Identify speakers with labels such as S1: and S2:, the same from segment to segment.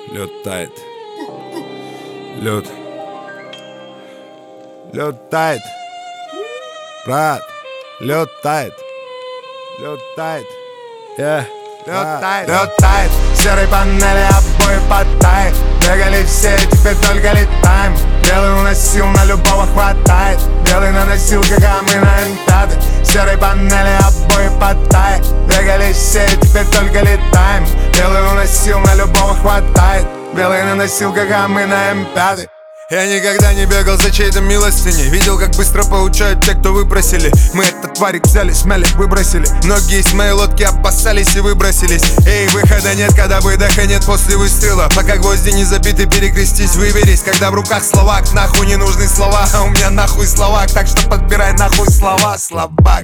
S1: Лед тает. Лед тает. Брат, лед тает. Лед тает.
S2: Лед тает, серой панели обои подтает. Бегали все, теперь только летаем. Белый уносил, на любого хватает. Белый на носилках, а мы на М5. Серой панели обои подтает. Бегали все, теперь только летаем. Белый уносил, на любого хватает. Белый на носилках, а мы на М5.
S1: Я никогда не бегал за чьей-то милостыней. Видел, как быстро получают те, кто выпросили. Мы этот тварик взяли, смяли, выбросили. Многие из моей лодки опасались и выбросились. Эй, выхода нет, когда выдоха нет после выстрела. Пока гвозди не забиты, перекрестись, выберись. Когда в руках словак, нахуй не нужны слова. А у меня нахуй словак, так что подбирай нахуй слова, слабак.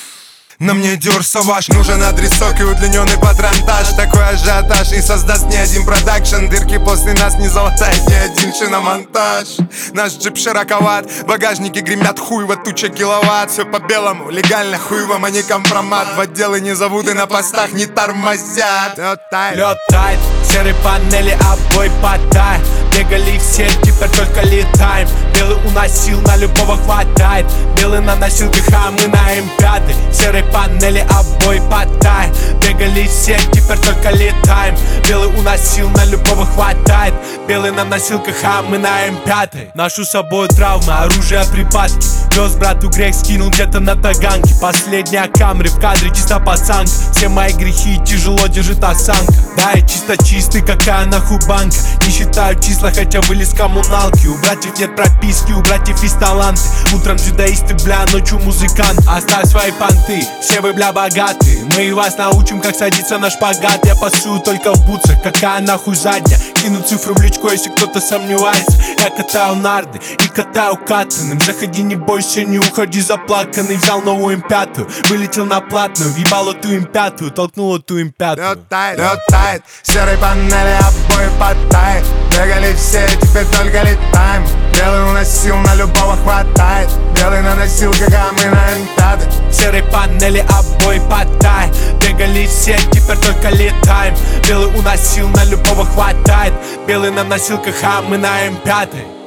S1: На мне Dior Sauvage, нужен адресок и удлиненный патронтаж. Такой ажиотаж не создаст ни один продакшн. Дырки после нас не залатает ни один шиномонтаж. Наш джип широковат, багажники гремят хуево, туча киловатт. Все по-белому, легально хуевом, а не компромат. В отделы не зовут и на постах не тормозят.
S3: Лед тает, серые панели обои подтает. Бегали все, теперь только летаем. Белый уносил, на любого хватает. Белый на носилках, а мы на М5. Серые панели обои подтает. Бегали все, теперь только летаем. Белый уносил, на любого хватает. Белый на носилках, а мы на М5. Ношу с собой травмы, оружие, припадки. Вез брату грех, скинул где-то на таганке. Последняя камеры в кадре, чисто пацанка. Все мои грехи тяжело держит осанка. Да, я чисто чистый, какая нахуй банка. Не считаю числа, хотя вылез коммуналки. У братьев нет прописки, у братьев есть таланты. Утром дзюдоисты, бля, ночью музыкант. Оставь свои понты, все вы, бля, богатые. Мы вас научим, как садиться на шпагат. Я пасую только в бутсах, какая нахуй задняя. Кину цифру в личку, если кто-то сомневается. Я катаю нарды и катаю катаным. Заходи, не бойся, не уходи заплаканный. Взял новую М5, вылетел на платную. Въебал эту М5, толкнул эту М5.
S2: Лед тает, серой панели обои подтает. Бегали все, теперь только летаем. Белый уносил, на любого хватает. Белый на носилках, а мы на М5.
S3: Серые панели обои подтает. Бегали все, теперь только летаем. Белый уносил, на любого хватает. Белый на носилках, а мы на М5.